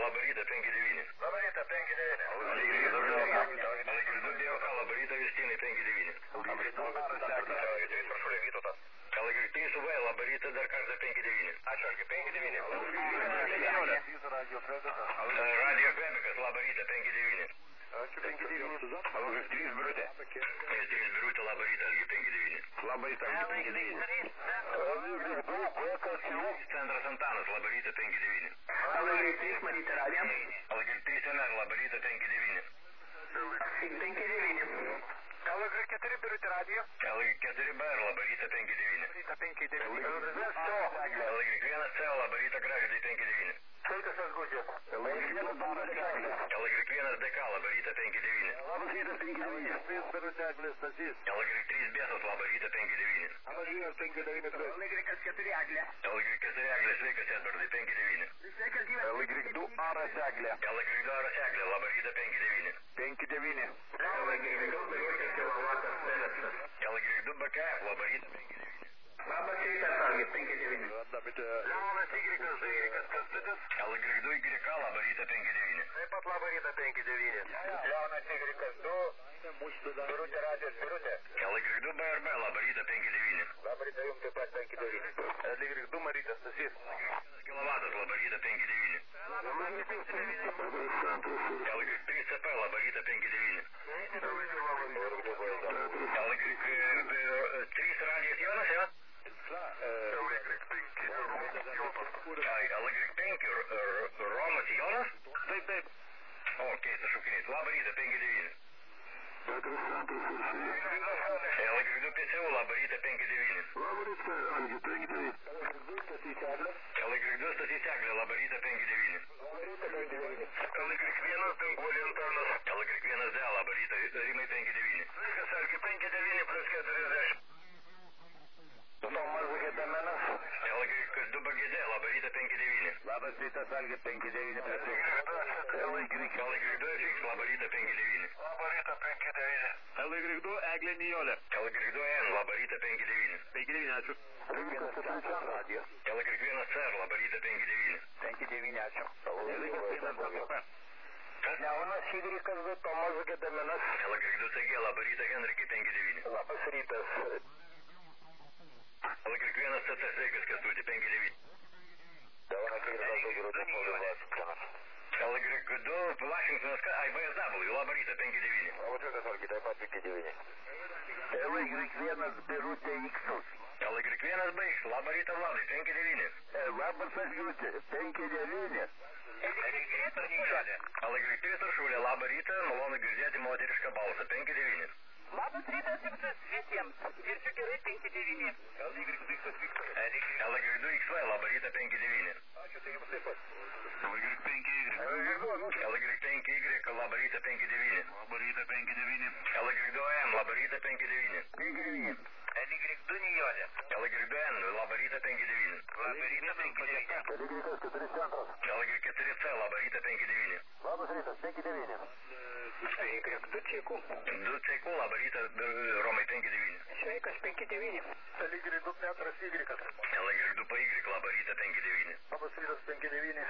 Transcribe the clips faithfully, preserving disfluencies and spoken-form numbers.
labą rytą penki devyni. Labą rytą penki devyni. Algirdu Dėjoka, labą rytą Justinai penki devyni. L G trys U V, labą rytą dar kartą penki devyni. Ačiū, Algi, penki devyni. Radio Kvebekas, labą rytą penki devyni. Ačiū, penki devyni. L G trys Birutė. L G trys Birutė, labą rytą, Algi penki devyni. Labai rytą, Algi penki devyni. Centras Antanas, labą rytą penki devyni. L G trys Marytė Radio. L G trys M R, labą rytą penki devyni. penki devyni. L G keturi Birutė Radio. L G keturi B R, labą rytą penki devyni. Rytą penki devyni. L G vienas C, labą rytą Gražydai penki devyni. Sveikas, aš Gudžiu. L G vienas D K, labą rytą penki devyni. Labas rytas, penki devyni. Birutė Eglė Stasys. L G trys Bėsas, labą rytą penki devyni. Labas rytas, penki devyni. L G keturi Eglė. L G keturi Eglė, sveikas Edvardai, penki devyni. L G du Aras Eglė. L G du Aras Eglė, labą rytą penki devyni. penki devyni. L G du B K F, labą rytą penki devyni. Labas rytas, Algi, penki devyni. Leonas Ygrikas, Ygrikas Kastutis. L G du Y K, labą rytą penki devyni. Taip pat labą rytą penki devyni. Leonas Ygrikas du. Birutė Radio Birutė. L G du B R B, labą rytą penki devyni. Labą rytą jums taip pat penki devyni. L G du Marytė Stasys. Kilovatas, labą rytą penki devyni. L G trys C P, labą rytą penki devyni. L G trys Radijas Jonas, jo? L G penki Romas Jonas? Taip, taip. O, keistas šaukinys. Labą rytą penki devyni. L G du P C U, labą rytą penki devyni. L G du Stasys Eglė, labą rytą penki devyni. L G vienas Danguolė Antanas. L G vienas D, labą rytą Rimai penki devyni. Sveikas, Algi, penki devyni plus keturiasdešimt. Tomas Gedamenas. L G du B G D, labą rytą penki devyni. Labas rytas, Algi, penki devyni. L G du F X, labą rytą penki devyni. Labą rytą, penki devyni. L G du Eglė Nijolė. L G du N, labą rytą penki devyni. penki devyni, ačiū. L G vienas C R, labą rytą penki devyni. penki devyni, ačiū. Leonas Ygrikas du, Tomas Gedamenas. L G du C G, labą rytą Henrikai penki devyni. Labas rytas. L G vienas C C, sveikas Kęstuti penki devyni. L G du Vašingtonas I B S W, labą rytą penki devyni. Labas rytas, Algi, taip pat penki devyni. L G vienas Birutė Iksus. L G vienas B X, labą rytą Vladai penki devyni. Labas Algiutė, penki devyni. L G trys Uršulė, labą rytą, malonu girdėti moterišką balsą penki devyni. Labas rytas jums visiems. Girdžiu gerai penki devyni. L G du X V, labą rytą penki devyni. Ačiū, tai jums taip pat. L G penki Y. L G penki Y, labą rytą penki devyni. Labą rytą penki devyni. L G du M, labą rytą penki devyni. penki devyni. L G du Nijolė. L G du N, labą rytą penki devyni. Labą rytą, penki devyni. L G keturi C, labą rytą penki devyni. Labas rytas, penki devyni. Du Čekų. Du Čekų, labą rytą Romai penki devyni. Sveikas, penki devyni. L G du Petras Ygrikas. L G du P Y, labą rytą penki devyni. Labas rytas, penki devyni.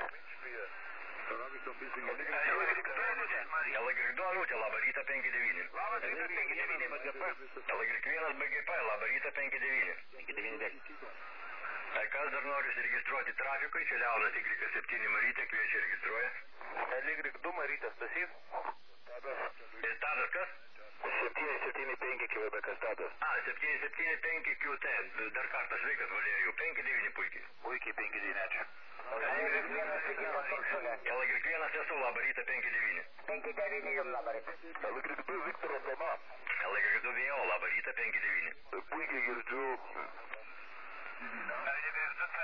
L G du Anutė, labą rytą penki devyni. Labas rytas, penki devyni. L G vienas B G P, labą rytą penki devyni. penki devyni. Ar kas dar nori registruoti trafikui, čia Leonas Y septyni Marytė kviečia registruoja. L G du Marytė Stasys. Ir Tadas kas? septyni septyni penki Q B K Tadas. A, septyni septyni penki Q T, dar kartą sveikas Valerijų, penki devyni puikiai. Puikiai, penki devyni, ačiū. L G vienas esu, labą rytą penki devyni. penki devyni jums labą rytą. L G du Viktoras Doma. L G du V O, labą rytą penki devyni. Puikiai girdžiu. L G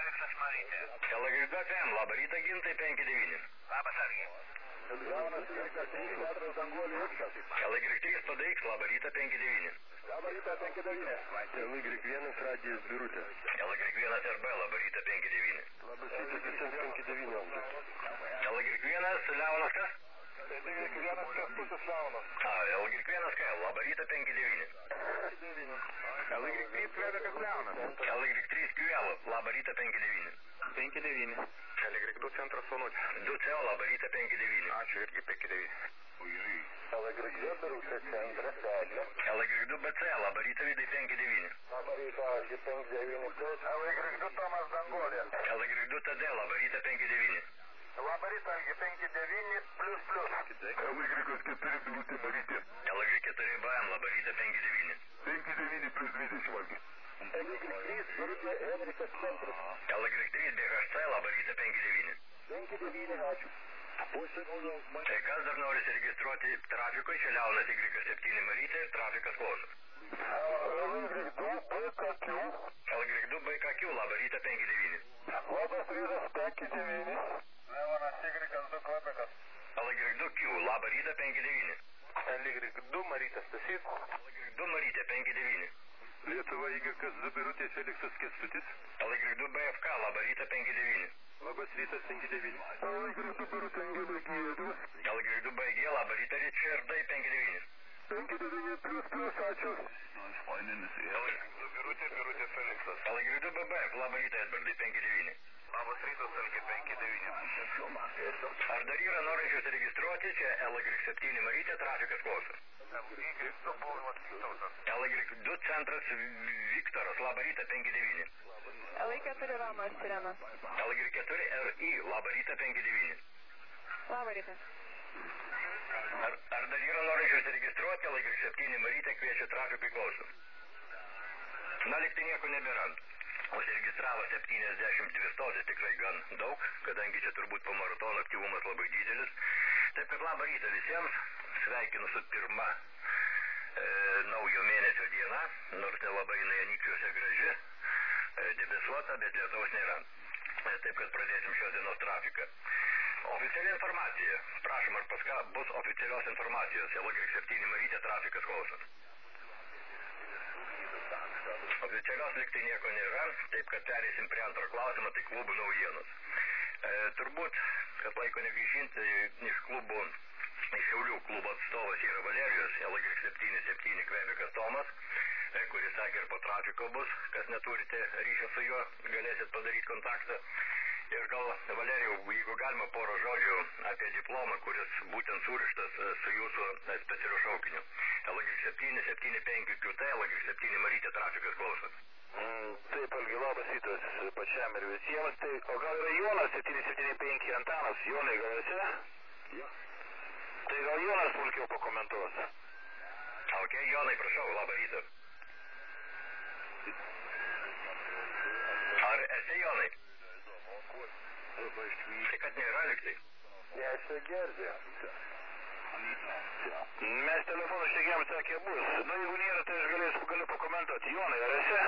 du F M, labą rytą Gintai penki devyni. Labas, Algi. Leonas Ygrikas Petras Danguolė Ikšas. L G trys P D X, labą rytą penki devyni. Labą rytą, penki devyni. L G vienas Radijas Birutė. L G vienas R B, labą rytą penki devyni. Labas rytas, visiems penki devyni. L G vienas Leonas kas? L G vienas Kęstutis Leonas. A, L G vienas K, labą rytą penki devyni. penki devyni. L G trys Kvebekas Leonas. L G trys Q L, labą rytą penki devyni. penki devyni. L Y du centras Sonutė. du C, labą rytą, penki devyni. Ačiū, irgi penki devyni. L Y du Birutė centras Eglė. L Y du B C, labą rytą, Vidai, penki devyni. Labą rytą, Algi, penki devyni. L Y du Tomas Dangolė. L Y du T D, labą rytą, penki devyni. Labą rytą, Algi, penki devyni plus plus. L Y keturi Birutė Marytė. L Y keturi B M, labą rytą, penki devyni. penki devyni plus dvidešimt, Algi. L Y trys Birutė Henrikas centras. L Y trys B H C, labą rytą, penki devyni. penki devyni, ačiū. Tai kas dar nori registruoti trafikui, čia Leonas Y septyni Marytė ir trafikas klauso. L Y du B K Q. L Y du B K Q, labą rytą, penki devyni. Labas rytas, penki devyni. Leonas Y du Kvabekas. L Y du Q, labą rytą, penki devyni. L Y du Marytė Stasys. L Y du Marytė, penki devyni. Lietuva Y du Birutė Feliksas Kęstutis. L Y du B F K, labą rytą, penki devyni. Labas rytas, penki devyni. L Y du Birutė Angelė Giedrius. L Y du B G, labą rytą, Ričardai, penki devyni. penki devyni plus plus, ačiū. L Y du Birutė, Birutė Feliksas. L Y du B B F, labą rytą, Edvardai, penki devyni. Labas rytas, Algi, penki devyni. Ar dar yra norinčius registruoti, čia L Y septyni Marytė, trafikas klauso. L Y du centras Viktoras, labą rytą, penki devyni. L Y keturi Romas Sirena. L Y keturi R I, labą rytą, penki devyni. Labą rytą. Ar, ar dar yra norinčius registruoti, L Y septyni Marytė kviečia trafikui klauso. Na, liktai nieko nebėra. Užsiregistravo septyniasdešimt dvi stotis, tikrai gan daug, kadangi čia turbūt po maratono aktyvumas labai didelis. Taip kad labą rytą visiems, sveikinu su pirma e, naujo mėnesio diena, nors nelabai jinai Anykščiuose graži, e, debesuota, bet lietaus nėra. E, taip kad pradėsim šios dienos trafiką. Oficiali informacija, prašom, ar paska bus oficialios informacijos, L Y septyni Marytė, trafikas klauso. Oficialios liktai nieko nėra, taip kad perėsim prie antro klausimo, tai klubų naujienos. E, turbūt, kad laiko negaišinti, iš klubų, iš Šiaulių klubo atstovas yra Valerijus, L Y septyni septyni Kvebekas Tomas, e, kuris sakė ir po trafiko bus, kas neturite ryšio su juo, galėsit padaryti kontaktą. Ir gal, Valerijau, jeigu galima porą žodžių apie diplomą, kuris būtent surištas su jūsų specialiu šaukiniu. L Y septyni septyni penki Q T, L Y septyni Marytė, trafikas klauso. Mm, taip, Algi, labas rytas pačiam ir visiems. Tai, o gal yra Jonas septyni septyni penki Antanas? Jonai, gal esi? Ja. Tai gal Jonas smulkiau pakomentuos? Ok, Jonai, prašau, labą rytą. Ar esi Jonai? Tai kad nėra liktai. Nesigirdė. Mes telefonų šnekėjom, sakė bus. Na, jeigu nėra, tai aš galėsiu, galiu pakomentuoti. Jonai, ar esi?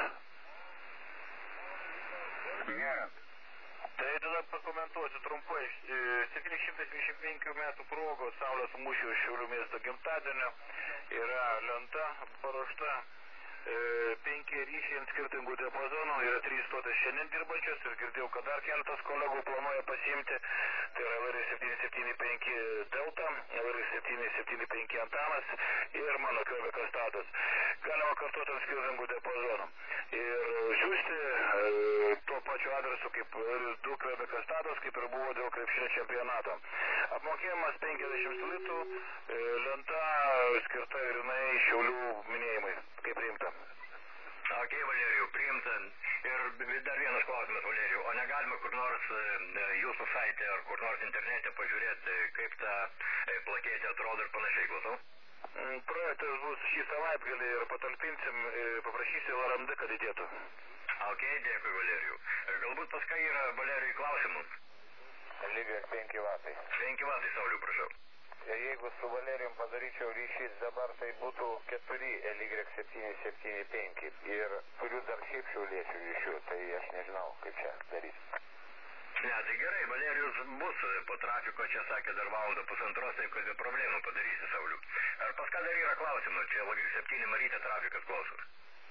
Nėra. Tai tada pakomentuosiu trumpai. septyni šimtai dvidešimt penkių metų progos Saulės mūšio Šiaulių miesto gimtadienio yra lenta paruošta. Penki ryšiai ant skirtingų diapazonų, yra trys stotis šiandien dirbančios ir girdėjau, kad dar keletas kolegų planuoja pasiimti. Tai yra L Y septyni septyni penki Delta, L Y septyni septyni penki Antanas ir mano Kvebekas Tadas. Galima kartuoti ant skirtingų diapazonų. Ir siųsti e, tuo pačiu adresu kaip L Y du Kvebekas Tadas, kaip ir buvo dėl krepšinio čempionato. Apmokėjimas penkiasdešimt litų, e, lenta skirta grinai Šiaulių minėjimai. Kaip priimta? Ok, Valerijau, priimta. Ir dar vienas klausimas, Valerijau. O negalima kur nors jūsų saite ar kur nors internete pažiūrėti, kaip ta plakėtė atrodo ir panašiai, klausau? Projektas bus šį savaitgalį ir patalpinsim, paprašysiu L R M D, kad įdėtų. Ok, dėkui, Valerijau. Galbūt paskui yra Valerijai klausimų. Lygiai penki vatai. penki vatai, Sauliau, prašau. Jeigu su Valerijum padaryčiau ryšys dabar, tai būtų keturi L Y septyni septyni penki ir turiu dar šiaip šiauliečių ryšių, tai aš nežinau, kaip čia daryti. Ne, tai gerai, Valerijus bus po trafiko, čia sakė dar valandą pusantros, taip kad be problemų padarysi, Sauliu. Ar pas ką dar yra klausimų? Čia L Y septyni Marytė, trafikas klauso.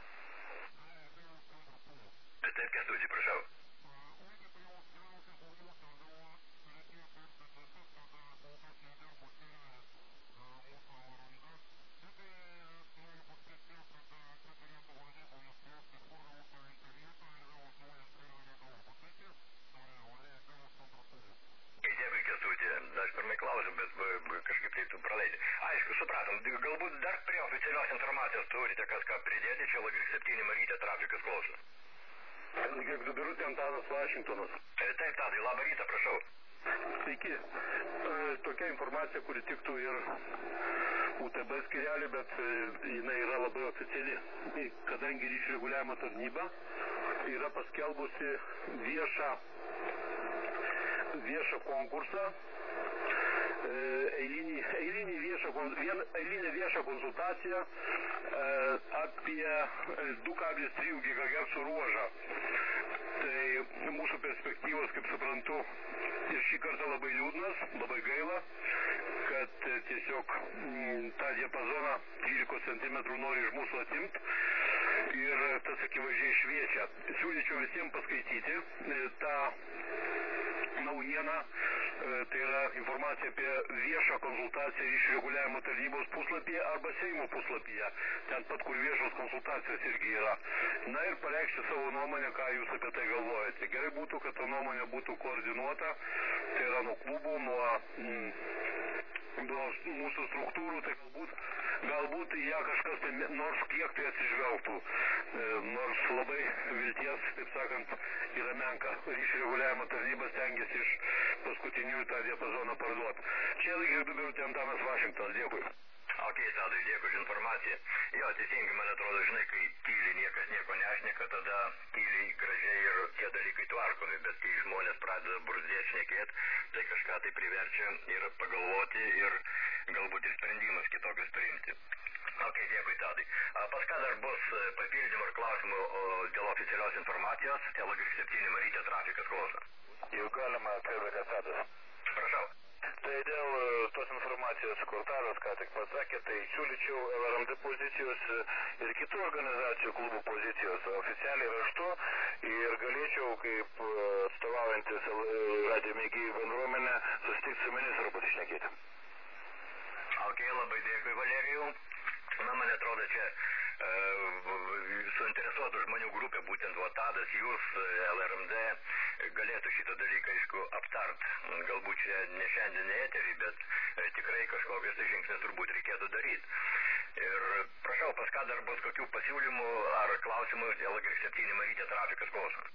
Taip, Kęstuti, prašau. praleidė. Aišku, supratom, galbūt dar prie oficialios informacijos turite kažką pridėti, čia Lagrik septyni Marytė trafikas klauso. Gerbiu Birutė, Antanas Vašingtonas. Taip, Tadai, labą rytą, prašau. Sveiki. Tokia informacija, kuri tiktų ir U T B skirelį, bet jinai yra labai oficiali. Kadangi ryšių reguliavimo tarnyba yra paskelbusi viešą, viešą konkursą, eilinį, eilinį viešą, vien, eilinę viešą konsultaciją apie du kablelis trys gigahercų ruožą. Tai mūsų perspektyvos, kaip suprantu, ir šį kartą labai liūdnas, labai gaila, kad tiesiog tą diapazoną dvylikos centimetrų nori iš mūsų atimti ir tas akivaizdžiai šviečia. Siūlyčiau visiems paskaityti tą naujieną, tai yra informacija apie viešą konsultaciją ryšių reguliavimo tarnybos puslapyje arba Seimo puslapyje, ten pat, kur viešos konsultacijos irgi yra. Na ir pareikšti savo nuomonę, ką jūs apie tai galvojate. Gerai būtų, kad ta nuomonė būtų koordinuota, tai yra nuo klubų, nuo, mm, nuo mūsų struktūrų, tai galbūt, galbūt į ją kažkas tai nors kiek tai atsižvelgtų, nors labai vilties, taip sakant, yra menka. Ryšių reguliavimo tarnybas stengiasi iš paskutinių tą diapazoną parduoti. Čia Girdu Birutė, Antanas Vašingtonas, dėkui. Ok, Tadai, dėkui už informaciją. Jo, teisingai, man atrodo, žinai, kai tyliai niekas nieko nešneka, tada tyliai gražiai ir tie dalykai tvarkomi, bet kai žmonės pradeda burzdėti šnekėti, tai kažką tai priverčia ir pagalvoti ir galbūt ir sprendimus kitokius priimti. Ok, dėkui, Tadai. Pas ką dar bus papildymų ir klausimų dėl oficialios informacijos, tai Lagrik septyni Marytė trafikas klauso. Jau galima kalbėti Tadas. Prašau. Tai dėl tos informacijos, kur Tadas ką tik pasakė, tai siūlyčiau L R M D pozicijos ir kitų organizacijų klubų pozicijos oficialiai raštu ir galėčiau, kaip atstovaujantis radijo mėgėjų bendruomenę, susitikti su ministru pasišnekėti. Ok, labai dėkui, Valerijau. Na, man atrodo, čia e, suinteresuotų žmonių grupė, būtent va Tadas, jūs, L R M D, galėtų šitą dalyką, aišku, aptart. Galbūt čia ne šiandien eterį, bet e, tikrai kažkokias žingsnės turbūt reikėtų daryti. Ir prašau, pas ką dar bus kokių pasiūlymų ar klausimų dėl Lagrik septyni Marytė trafikas klauso.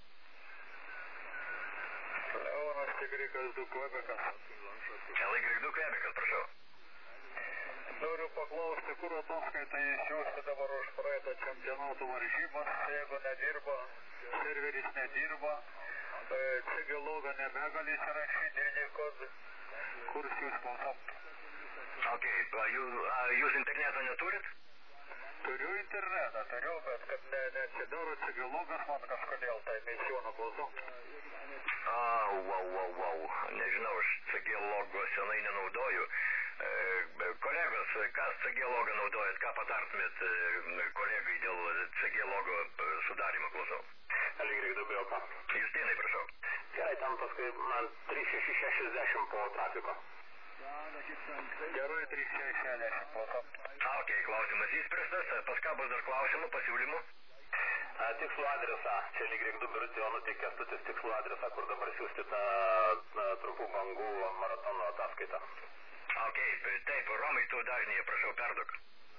Leonas Tigrikas du Kvebekas. Lagrik du Kvebekas, prašau. Noriu paklausti, kur ataskaitai išsiųsti dabar už praeitą čempionatų varžybas, jeigu nedirba, serveris nedirba, C G logą nebegali įsirašyti ir niekod, kur siūs klausam. Ok, jūs, jūs interneto neturit? Turiu internetą, turiu, bet kad ne, nesidaro C G logas man kažkodėl, tai misijoną klausam. A, wow, wow, wow, nežinau, aš C G logo senai nenaudoju. Kolegos, kas C G logą naudojat, ką patartumėt kolegai dėl C G logo sudarimo, klausau? Lagrik du Bioko. Justinai, prašau. Gerai, tam paskui man trys šeši šešiasdešimt po trafiko. Gerai, trys šeši šešiasdešimt po trafiko. Ok, klausimas įspręstas, pas ką bus dar klausimų, pasiūlymų? Tikslų adresą, čia Lagrik du Birutė, o nutik Kęstutis tikslų adresą, kur dabar siūsti tą trumpų bangų maratono ataskaitą. Ok, taip, Romai, tu dažnėje, prašau, perduok.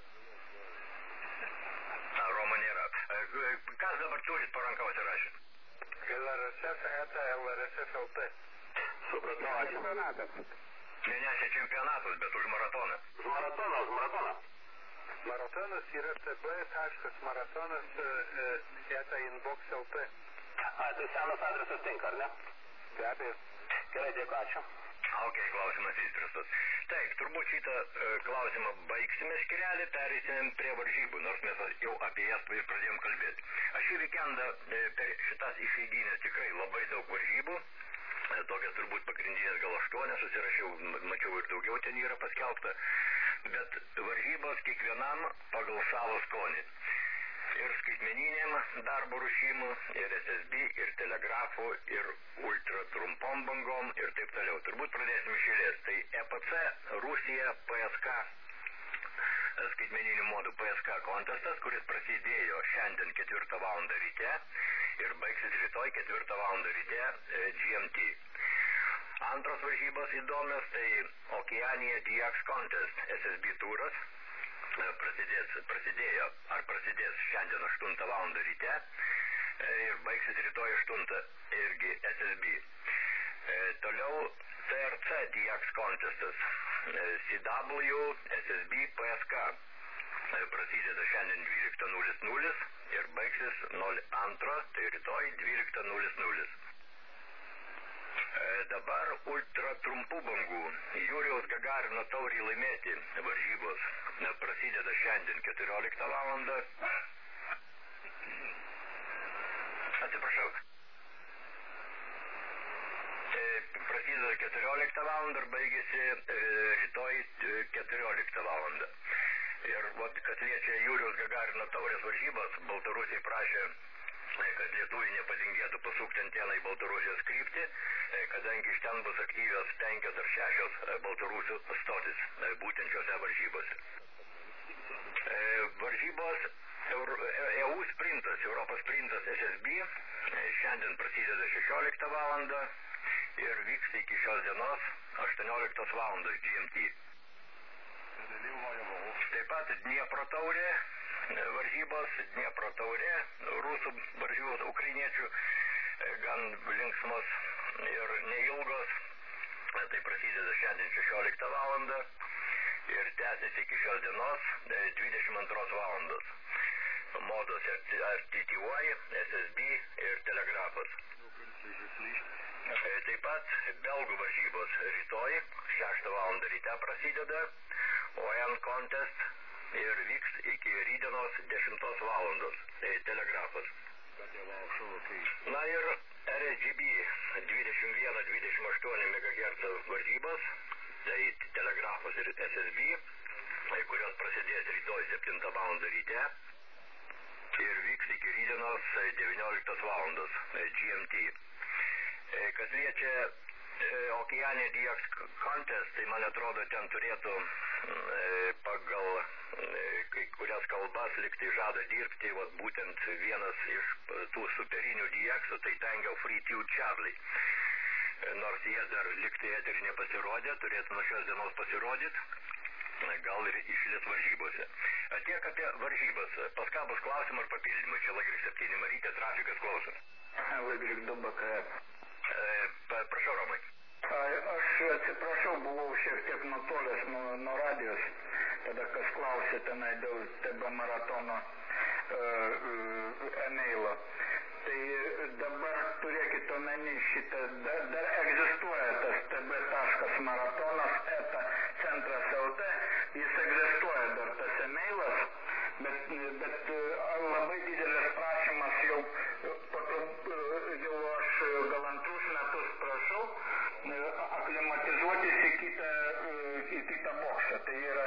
Na, Romo nėra. Kas dabar turit po ranką užsirašę? L R S F, E T, L R S F L T. Supratau, čempionatas. Ne, ne, čia čempionatas, bet už maratoną. Už maratoną, už maratoną. Maratonas yra T B taškas maratonas E T inbox L T. A, tai senas adresas tinka, ar ne? Be abejo. Gerai, dėkui, ačiū. Ok, klausimas įspręstas. Taip, turbūt šitą e, klausimą baigsime skirelį, pereisim prie varžybų, nors mes jau apie jas pradėjom kalbėti. Aš šį vikendą e, per šitas išeiginės tikrai labai daug varžybų, e, tokias turbūt pagrindinės gal aštuonias, susirašiau, mačiau ir daugiau ten yra paskelbta, bet varžybos kiekvienam pagal savo skonį. Ir skaitmeniniam darbo ruošimų, ir S S B, ir telegrafų, ir ultra trumpom bangom, ir taip toliau. Turbūt pradėsim iš eilės. Tai E P C, Rusija, P S K, skaitmeninių modų P S K kontestas, kuris prasidėjo šiandien ketvirtą valandą ryte ir baigsis rytoj ketvirtą valandą ryte G M T. Antros varžybos įdomios, tai Okeanija D X Contest S S B turas. Prasidės, prasidėjo, ar prasidės šiandien aštuntą valandą ryte ir baigsis rytoj aštuntą irgi S S B. Toliau C R C D X Contestas C W S S B P S K prasideda šiandien dvyliktą nulis nulis ir baigsis nol du, tai rytoj dvyliktą nulis nulis. Dabar ultra trumpų bangų Jurijaus Gagarino taurį laimėti varžybos prasideda šiandien keturioliktą valandą. Atsiprašau. Prasideda keturioliktą valandą ir baigėsi rytoj keturioliktą valandą. Ir vat, kas liečia Jurijaus Gagarino taurės varžybos, Baltarusiai prašė, kad lietuviai nepatingėtų pasukti anteną į Baltarusijos kryptį, kadangi iš ten bus aktyvios penkios ar šešios Baltarusių stotis, būtent šiose varžybose. Varžybos E U sprintas, Europos sprintas S S B, šiandien prasideda šešioliktą valandą ir vyks iki šios dienos aštuonioliktos valandos G M T. Taip pat Dniepro taurė, varžybos, Dniepro taurė, rusų varžybos, ukrainiečių, gan linksmos ir neilgos, tai prasideda šiandien šešioliktą valandą ir tęsiasi iki šios dienos dvidešimt antros valandos. Modos R T T Y, S S B ir telegrafas. Taip pat belgų varžybos rytoj, šeštą valandą ryte prasideda, O N Contest ir vyks iki rydienos dešimtos valandos, tai telegrafas. Na ir R S G B dvidešimt vienas dvidešimt aštuoni megahercų varžybos, tai telegrafas ir S S B, kurios prasidės rytoj septintą valandą ryte ir vyks iki rydienos devynioliktos valandos G M T. Kas liečia Okeanija D X Contest, tai man atrodo ten turėtų pagal kai kurias kalbas liktai žada dirbti, vat būtent vienas iš tų superinių D X-ų, tai Tango Free Two Charlie. Nors jie dar liktai eterį nepasirodė, turėtų nuo šios dienos pasirodyti, gal ir išlis varžybose. Tiek apie varžybas. Pas ką bus klausimų ar papildymų? Čia Lagrik septyni Marytė, trafikas klauso. Lagrik du B K. Prašau, Romai. Aš atsiprašau, buvau šiek tiek nutolęs nuo, nuo radijos, tada kas klausė tenai dėl T B maratono e-mailo. Tai dabar turėkit omeny šitą, dar, dar egzistuoja tas T B taškas maratonas eta centras L T, jis egzistuoja dar tas e-mailas, bet, bet labai didelis prašymas jau, jau aš gal antrus metus prašau, aklimatizuotis į kitą, į kitą boksą. Tai yra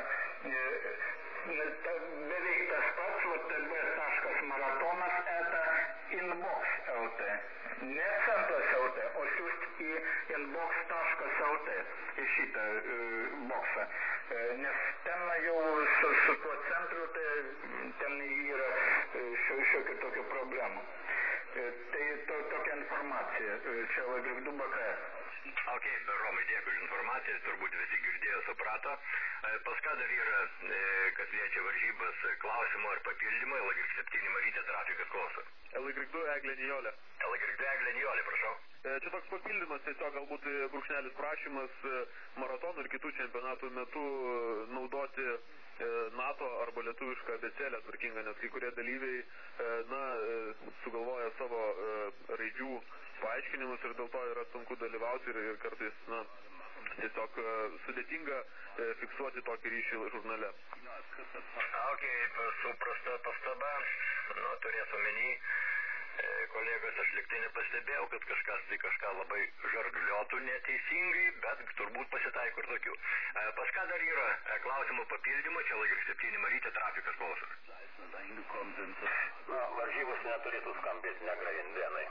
beveik tas pats, T B taškas maratonas eta inbox L T. Ne centras L T, o siūst į inbox taškas L T į šitą boksą. Nes ten jau su, su tuo centru, tai ten yra šiokių tokių problemų. Tai to, tokia informacija. Čia Lagrik du B K. Ok, Romai, dėkui už informaciją, turbūt visi girdėjo, suprato. Pas ką dar yra, kas liečia varžybas, klausimų ar papildymų, Lagrik septyni Marytė, trafikas klauso. Lagrik du Eglė Nijolė. Lagrik du Eglė Nijolė, prašau. Čia toks papildymas, tiesiog galbūt brūkšnelis prašymas maratonų ir kitų čempionatų metu naudoti NATO arba lietuvišką abėcėlę tvarkingą, nes kai kurie dalyviai na, sugalvoja savo raidžių paaiškinimus ir dėl to yra sunku dalyvauti ir, ir kartais na, tiesiog sudėtinga fiksuoti tokį ryšį žurnale. Ok, suprasta pastaba, nu, turės omeny. Kolegos, aš liktai nepastebėjau, kad kažkas tai kažką labai žargliotų neteisingai, bet turbūt pasitaiko ir tokių. Pas ką dar yra klausimų papildymų, čia Lagrik septyni Marytė, trafikas klauso. Na, varžybos neturėtų skambėti negrajindienai.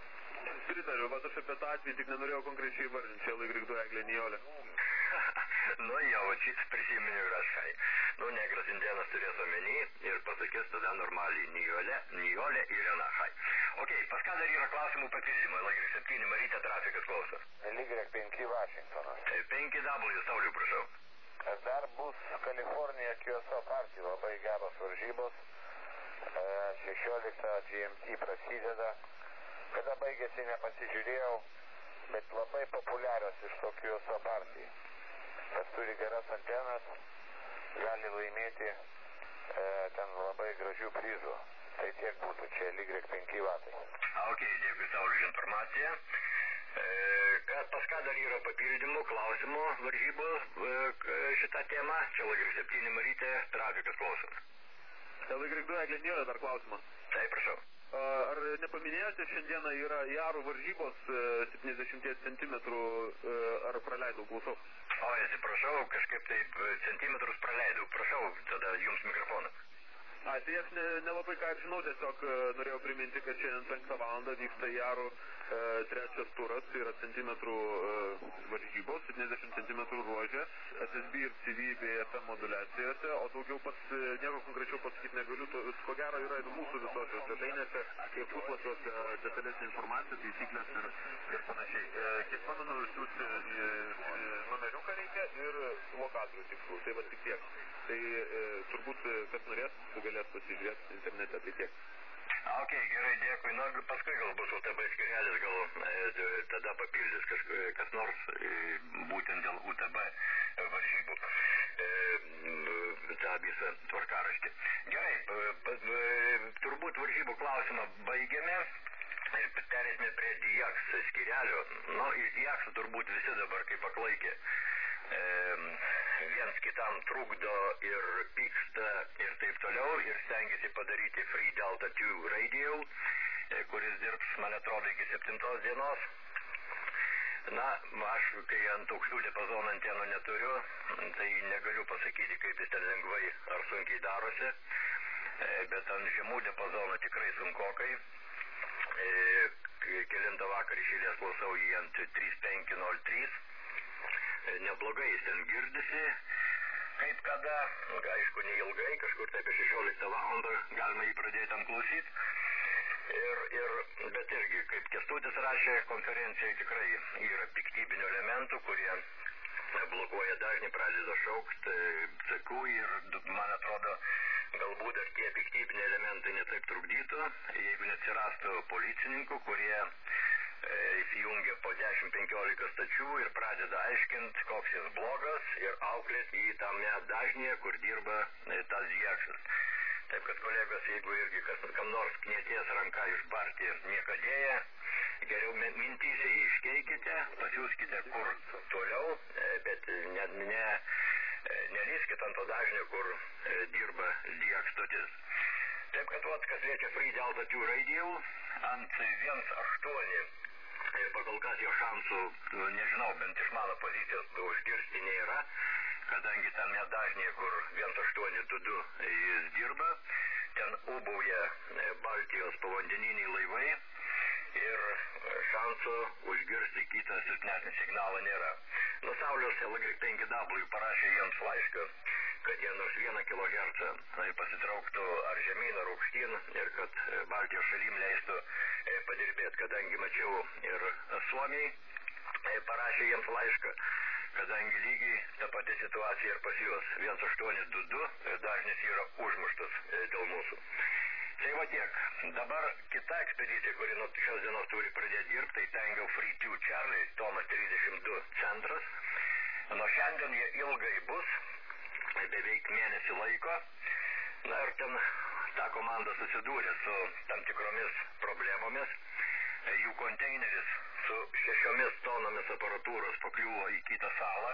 Pritariu, bet aš apie tą atvejį tik nenorėjau konkrečiai vardinti, čia Lagrik du Eglė Nijolė. Nu jau, šis prisiminiu ir aš, kai. Nu, negras indėnas turės omeny ir pasakys tada normaliai Nijolė, Nijolė Irena, kai. Ok, pas ką dar yra klausimų papildymai, Lagri septyni Marytė, trafikas klauso. Lygre penki Vašingtonas. penki W, Sauliu, prašau. Dar bus Kalifornija Q S O partija, labai geros varžybos. šešioliktą G M T prasideda. Kada baigėsi nepasižiūrėjau, bet labai populiarios iš to Q S O partijų. Kas turi geras antenas, gali laimėti e, ten labai gražių prizų. Tai tiek būtų čia Lygre penki vatai. Ok, dėkui Sauliu už informaciją. E, kad pas ką dar yra papildymų, klausimų, varžybų e, šitą temą. Čia Lagri septyni Marytė, trafikas klauso. Lagri du Eglė Nėra dar klausimą. Taip, prašau. Ar nepaminėjote, šiandieną yra Jarų varžybos septyniasdešimt centimetrų, ar praleidau, klausau? O, atsiprašau, kažkaip taip centimetrus praleidau. Prašau, tada jums mikrofoną. A, tai aš nelabai ne ką ir žinau, tiesiog norėjau priminti, kad šiandien penktą valandą vyksta Jarų e, trečias turas, tai yra centimetrų e, varžybos, septyniasdešimt centimetrų ruožė, S S B ir C V bei F M moduliacijose, o daugiau pats e, nieko konkrečiau pasakyti negaliu, to, ko gero yra ir mūsų visose svetainėse, ir puslapiuose detalesnė informacija, taisyklės ir, ir panašiai. E, kiek pamenu, siūsti e, e, numeriuką reikia ir lokatorių tikslų, tai va tik tiek. Tai e, turbūt, kas norės, galės pasižiūrėti internete, tai tiek. Ok, gerai, dėkui. Nu, paskui gal bus U T B skirelis, gal e, tada papildys kas, kas nors e, būtent dėl U T B varžybų e, tą visą tvarkaraštį. Gerai, p, p, turbūt varžybų klausimą baigiame. Perėsime prie D I A X skirelio. Nu, iš D I A X turbūt visi dabar kaip paklaikė. E, viens kitam trukdo ir pyksta ir taip toliau ir stengiasi padaryti Free Delta du Radio, e, kuris dirbs, man atrodo, iki septintos dienos. Na, aš, kai ant aukštų diapazono antenų neturiu, tai negaliu pasakyti, kaip jis ten lengvai ar sunkiai darosi, e, bet ant žemų diapazonų tikrai sunkokai. E, kelintą vakar išėlės klausau jį ant trys penki nol trys. Neblogai jis ten girdisi, kaip kada, aišku, neilgai, kažkur taip šešioliktą valandą galima jį pradėti tam klausyti. Ir, ir, bet irgi, kaip Kęstutis rašė konferencijai, tikrai yra piktybinių elementų, kurie blokuoja dažnį, pradeda šaukt, sakau, ir man atrodo, galbūt dar tie piktybiniai elementai netaip trukdytų, jeigu neatsirastų policininkų, kurie įsijungia po dešimt penkiolika stačių ir pradeda aiškinti, koks jis blogas ir auklės į tame dažnyje, kur dirba tas D I A X-as. Taip kad kolegos, jeigu irgi kas, kam nors knietės ranką išbarti niekadėję, geriau mintyse jį iškeikite, pasiūskite kur toliau, bet ne, ne, nelyskite ant to dažnio, kur dirba D I A X stotis. Taip kad, vat, kas liečia Free Delta du Radio, ant vienas aštuoni pagal kas jo šansų, nežinau, bent iš mano pozicijos užgirsti nėra, kadangi tame dažnėje, kur vienas aštuoni du du jis dirba, ten ūbauja Baltijos povandeniniai laivai ir šansų užgirsti kitą silpnesnį signalą nėra. Nu, Saulius L G penki W parašė jiems laišką, kad jie nors vieną kilohercą pasitrauktų ar žemyn, ar aukštyn ir kad Baltijos šalim leistų padirbėti, kadangi mačiau ir Suomiai parašė jiems laišką, kadangi lygiai ta pati situacija ir pas juos vienas aštuoni du du dažnis yra užmuštas dėl mūsų. Tai va tiek. Dabar kita ekspedicija, kuri nuo šios dienos turi pradėti dirbti, tai Tango Free du Charlie, Tomas trisdešimt du centras. Nuo šiandien jie ilgai bus, beveik mėnesį laiko. Na ir ten ta komanda susidūrė su tam tikromis problemomis. Jų konteineris su šešiomis tonomis aparatūros pakliuvo į kitą salą.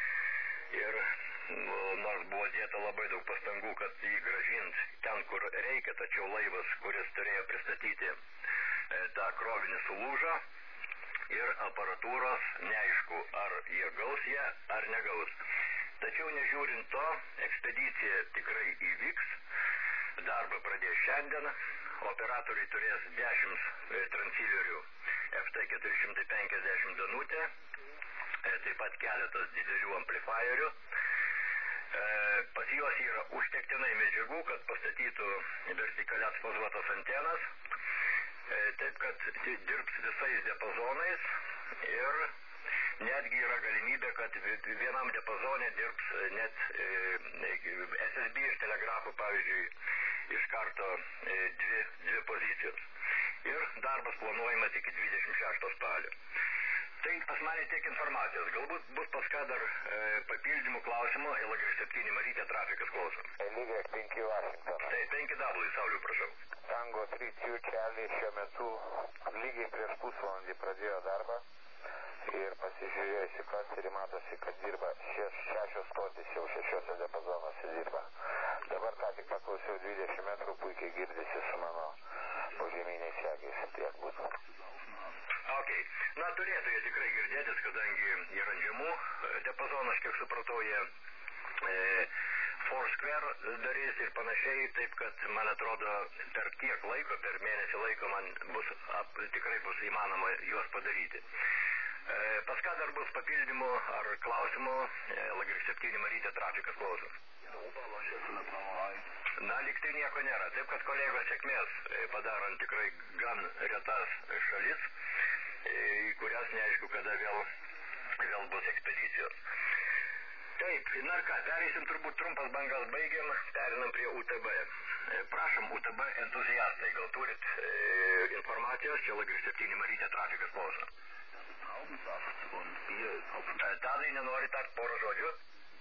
Ir nors buvo dėta labai daug pastangų, kad jį grąžint ten, kur reikia, tačiau laivas, kuris turėjo pristatyti tą krovinį, sulūžo ir aparatūros neaišku, ar jie gaus ją, ar negaus. Tačiau nežiūrint to, ekspedicija tikrai įvyks, darbą pradės šiandien, operatoriai turės dešimt transceiverių F T keturi šimtai penkiasdešimt Danutė, taip pat keletas didelių amplifaierių. Pas juos yra užtektinai medžiagų, kad pastatytų vertikalias pozuotas antenas, taip kad dirbs visais diapazonais ir netgi yra galimybė, kad vienam diapazone dirbs net S S B ir telegrafų, pavyzdžiui, iš karto dvi, dvi pozicijos. Ir darbas planuojamas iki dvidešimt šešto spalio. Tai pas mane tiek informacijos. Galbūt bus paska dar e, papildymų klausimų. L G septyni Marytė, trafikas klausom. L G penki Washington. Tai penki W, Sauliu, prašau. Tango trys Q Charlie šiuo metu lygiai prieš pusvalandį pradėjo darbą ir pasižiūrėjo į situaciją ir matosi, kad dirba šeš, šešios stotis, jau šešiuose diapazonuose dirba. Dabar ką tik paklausiau dvidešimt metrų, puikiai girdisi su mano požeminiais segiais, tiek būtų. Ok, na turėtų jie tikrai girdėtis, kadangi yra žemų diapazonas, kiek supratau, jie e, Foursquare darys ir panašiai, taip kad man atrodo per tiek laiko, per mėnesį laiko man bus, ap, tikrai bus įmanoma juos padaryti. E, pas ką dar bus papildymų ar klausimų, L G septyni Marytė, trafikas klausom. Na, lyg tai nieko nėra, taip kad kolegos sėkmės padarant tikrai gan retas šalis, į kurias neaišku, kada vėl, vėl bus ekspedicijos. Taip, na ką, pereisim turbūt trumpas bangas baigiam, perinam prie U T B. Prašom, U T B entuziastai, gal turit e, informacijos, čia L G septyni Marytė, trafikas klauso. Tadai, nenori tart porą žodžių?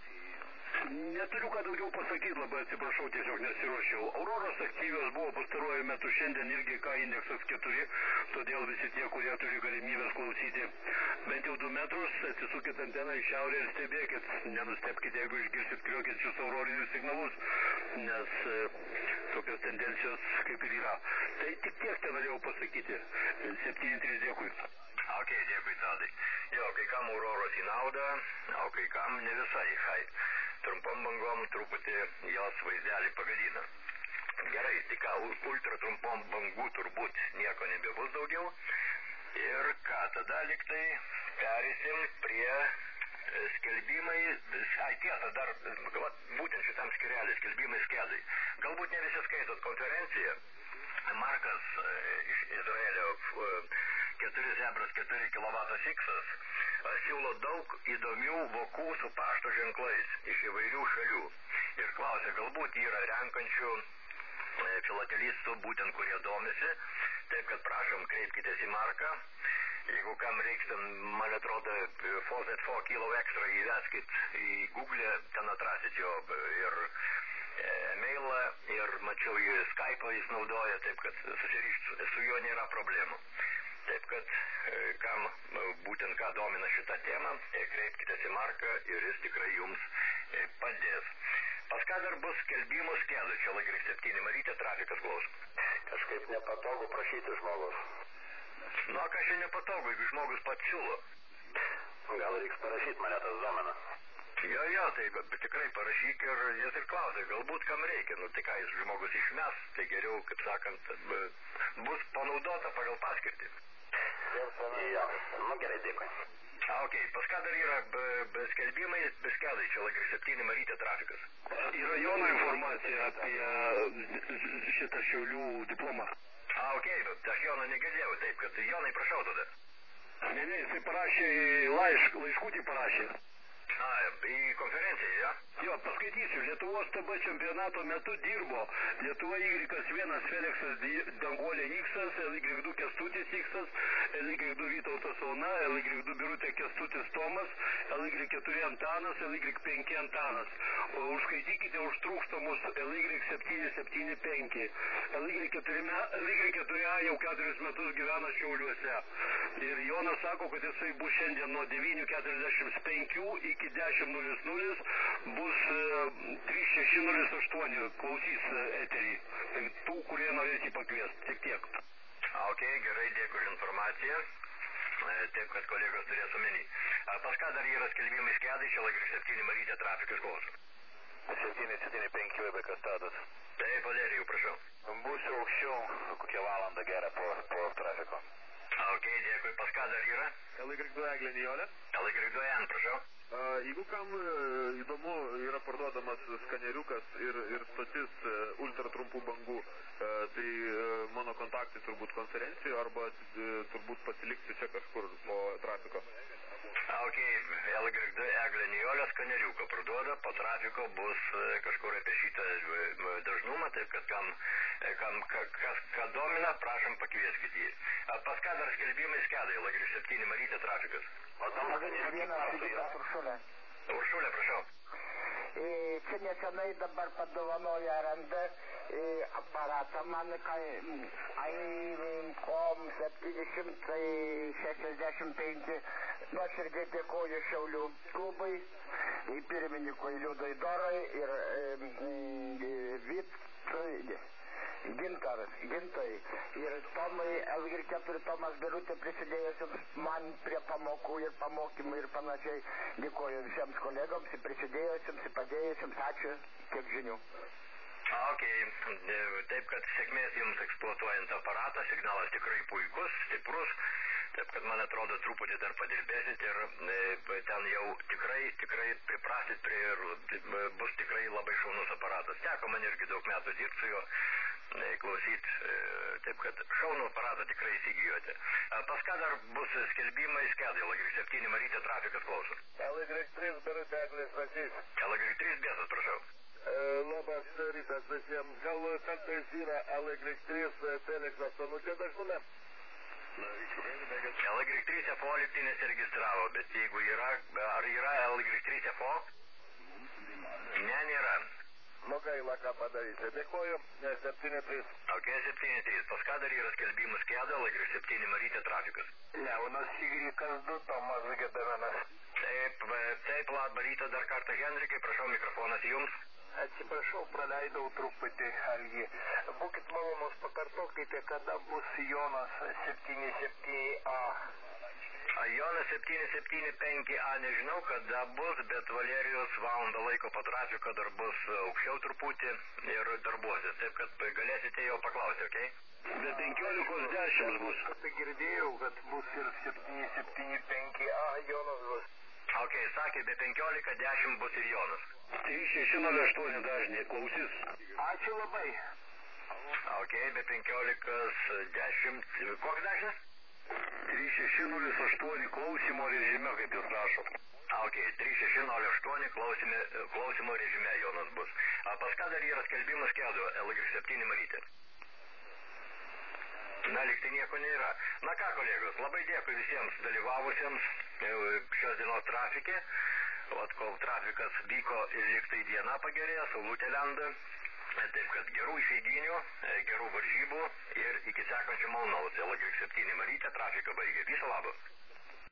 Neturiu ką daugiau pasakyti, labai atsiprašau, tiesiog nesiruošiau. Auroros aktyvios buvo pastaruoju metu, šiandien irgi K indeksas keturi, todėl visi tie, kurie turi galimybės klausyti bent jau du metrus, atsisukit anteną į šiaurę ir stebėkit, nenustepkite, jeigu išgirsit kriokiančius aurorinius signalus, nes e, tokios tendencijos kaip ir yra. Tai tik tiek ten norėjau pasakyti. septyni trys, dėkui. Ok, dėkui, Tadai. Jo, kai kam auroros į naudą, o kai kam ne visai, hai. Trumpom bangom truputį jos vaizdelį pagadina. Gerai, tai ką, ultra trumpom bangų turbūt nieko nebebus daugiau. Ir ką, tada liktai perėsim prie skelbimai, ai tiesa, dar, būtent šitam skirelį, skelbimai skedai. Galbūt ne visi skaitot konferenciją. Markas iš Izraelio keturi zebras keturi kilovatas X-as siūlo daug įdomių vokų su pašto ženklais iš įvairių šalių. Ir klausia, galbūt yra renkančių filatelistų, būtent kurie domisi. Taip kad prašom, kreipkitės į Marką. Jeigu kam reiks, man atrodo, four Z four Kilo Extra įveskit į Google, ten atrasit jo ir e-mailą, ir mačiau jį Skype'ą jis naudoja, taip kad susirišti su juo nėra problemų. Taip kad, kam būtent ką domina šitą temą, kreipkitės į Marką ir jis tikrai jums padės. Pas ką dar bus skelbimų skedų, čia L G septyni Marytė, trafikas klausom. Kažkaip nepatogu prašyti žmogus. Nu, ką čia nepatogu, jeigu žmogus pats siūlo. Gal reiks parašyti mane tas domena. Jo, jo, tai tikrai parašyk ir jis ir klausai, galbūt kam reikia, nu tai ką jis žmogus išmes, tai geriau, kaip sakant, bus panaudota pagal paskirtį. Jo, nu gerai, dėkui. A, ok, pas ką dar yra be skelbimai, be skedai, čia L G septyni Marytė, trafikas. Yra Jono informacija apie šitą Šiaulių diplomą. A, ok, bet aš Jono negirdėjau, taip kad Jonai, prašau tada. Ne, ne, jisai parašė laišk, laiškutį parašė. A, į konferenciją, ja? Jo, paskaitysiu. Lietuvos T B čempionato metu dirbo Lietuva Y vienas Feliksas Danguolė X-as, L Y du Kęstutis X-as, L Y du Vytautas Ona, L Y du Birutė Kęstutis Tomas, L Y keturi Antanas, L Y penki Antanas. O užskaitykite už trūkstamus L Y septyni septyni penki. L Y keturi A jau keturis metus gyvena Šiauliuose. Ir Jonas sako, kad jisai bus šiandien nuo devynių keturiasdešimt penki iki dešimt nulis nulis, bus trys šeši nulis aštuoni, klausys eterį. Tai tų, kurie norės jį pakviesti, tik tiek. Ok, gerai, dėkui už informaciją. Taip, kad kolegos turės omeny. Pas ką dar yra skelbimai skedai, čia L G septyni Marytė, trafikas klausom. septyni septyni penki Webekas Tadas. Taip, Valerijų, prašau. Būsiu aukščiau kokią valandą gerą po, po trafiko. Ok, dėkui, pas ką dar yra? L Y du Eglė Nijolė. L Y du N, prašau. Jeigu kam įdomu, yra parduodamas skaneriukas ir, ir stotis ultra trumpų bangų, tai mano kontaktai turbūt konferencijoje arba turbūt pasilikti čia kažkur po trafiko. Ok, L Y du Eglė Nijolė skaneriuką parduoda, po trafiko bus kažkur apie šitą dažnumą, taip kad kam, kam kas ką domina, prašom pakvieskit jį. Pas ką dar skelbimai skedai, L Y septyni Marytė trafikas? Uršulė. Uršulė, prašau. Čia nesenai dabar padovanoja R N D aparatą man, Aincom septyni šimtai šešiasdešimt penki. Nuoširdžiai dėkoju Šiaulių klubui, pirmininkui Liudui Dorai ir Vitui. Gintaras, Gintai ir Tomai, L Y keturi Tomas Birutė prisidėjusiems man prie pamokų ir pamokymų ir panašiai. Dėkoju visiems kolegoms, prisidėjusiems, padėjusiems, ačiū, tiek žinių. Ok, taip kad sėkmės jums eksploatuojant aparatą, signalas tikrai puikus, stiprus, taip kad man atrodo truputį dar padirbėsit ir ten jau tikrai, tikrai priprasit prie ir bus tikrai labai šaunus aparatas. Teko man irgi daug metų dirbti su juo, klausyt, taip kad šaunų aparatą tikrai įsigijote. Pas ką dar bus skelbimai skedai, L Y septyni Marytė trafikas klauso. L Y trys Birutė Eglės Stasys. L Y trys Bėsas, prašau. Labas rytas visiems. Gal kartais yra L Y trys Teleksas Stanutė dažnume? L Y trys F O lygtinės registravo, bet jeigu yra, ar yra L Y trys F O? Ne, nėra. Nu gaila, ką padarysi. Dėkoju, septyni trys. Ok, septyni trys. Pas ką dar yra skelbimus skedo, L Y septyni Marytė trafikas. Leonas Sigrikas du, Tomas Gedavenas. Taip, taip, labą rytą dar kartą, Henrikai, prašau, mikrofonas jums. Atsiprašau, praleidau truputį, Algi. Būkit malonus, pakartokite, kada bus Jonas septyni septyni A. Jonas septyni septyni penki A nežinau, kada bus, bet Valerijos valandą laiko po trafiko dar bus aukščiau truputį ir darbuosis. Taip kad galėsite jo paklausti, okei? Okay? Be penkiolikos dešimt bus. Tai girdėjau, kad bus ir septyni septyni penki A Jonas bus. Ok, sakė, be penkiolika dešimt bus ir Jonas. trys šeši nulis aštuoni dažnį, klausys. Ačiū labai. Ok, be penkiolikos dešimt, koks dažnis? trys šeši nulis aštuoni klausimo režime, kaip jūs rašot. Ok, trys šeši nulis aštuoni klausimo režime Jonas bus. A pas ką dar yra skelbimas skedo, L Y septyni Marytė? Na, liktai nieko nėra. Na ką, kolegos, labai dėkui visiems dalyvavusiems šios dienos trafikė. Vat kol trafikas vyko ir liktai diena pagerėjo, saulutė lenda. Taip kad gerų išeiginių, gerų varžybų ir iki sekančio malonaus. L Y septyni Marytė trafiką baigė. Viso labo.